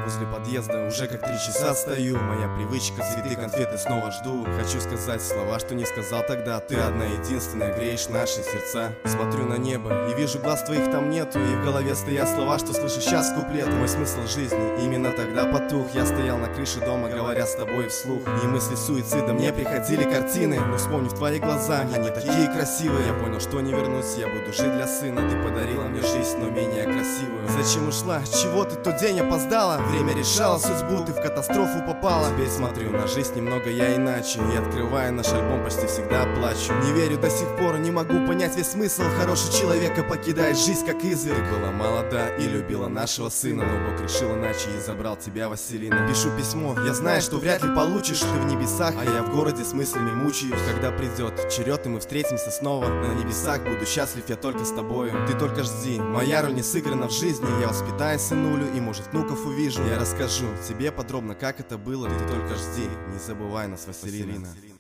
возле подъезда, уже как 3 часа стою. Моя привычка, цветы, конфеты снова жду. Хочу сказать слова, что не сказал тогда. Ты одна единственная, греешь наши сердца. Смотрю на небо и вижу, глаз твоих там нету. И в голове стоят слова, что слышу сейчас куплет. Мой смысл жизни именно тогда потух. Я стоял на крыше дома, говоря с тобой вслух. И мысли суицида мне приходили картины. Но вспомнив твои глаза, они такие красивые. Я понял, что не вернусь, я буду жить для сына. Ты подарила мне жизнь, но менее красивую. Зачем ушла? Чего ты тот день опоздала? Время решало судьбу, ты в катастрофу попала. Теперь смотрю на жизнь немного я иначе. И открывая наш альбом, почти всегда плачу. Не верю до сих пор, не могу понять весь смысл. Хороший человека покидает жизнь как изверг. Ты была молода и любила нашего сына, но Бог решил иначе и забрал тебя, Василина. Пишу письмо, я знаю, что вряд ли получишь. Ты в небесах, а я в городе с мыслями мучаюсь. Когда придет черед и мы встретимся снова на небесах, буду счастлив я только с тобою. Ты только жди, моя роль не сыграна в жизни. Я воспитаю сынулю и, может, внуков увижу. Я расскажу тебе подробно, как это было. Ты только жди, не забывай нас, Василина.